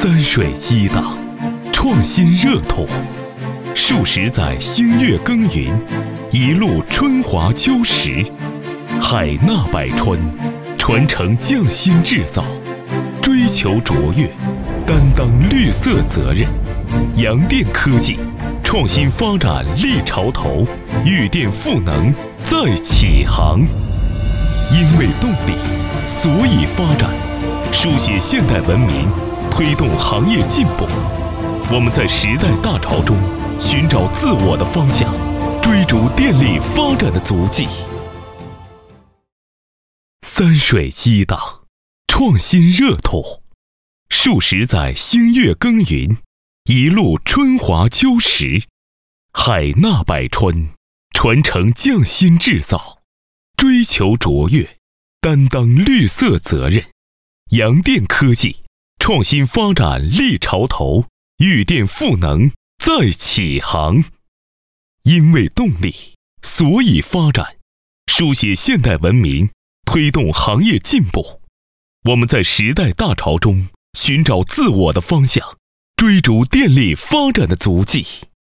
三水激荡，创新热土，数十载星月耕耘，一路春华秋实，海纳百川，传承匠心制造，追求卓越，担当绿色责任。洋电科技创新发展立潮头，育电赋能再起航。因为动力，所以发展，书写现代文明，推动行业进步。我们在时代大潮中寻找自我的方向，追逐电力发展的足迹。三水激荡，创新热土，数十载星月耕耘，一路春华秋实，海纳百川，传承匠心制造，追求卓越，担当绿色责任。洋电科技创新发展立潮头，育电赋能再起航。因为动力，所以发展，书写现代文明，推动行业进步。我们在时代大潮中寻找自我的方向，追逐电力发展的足迹。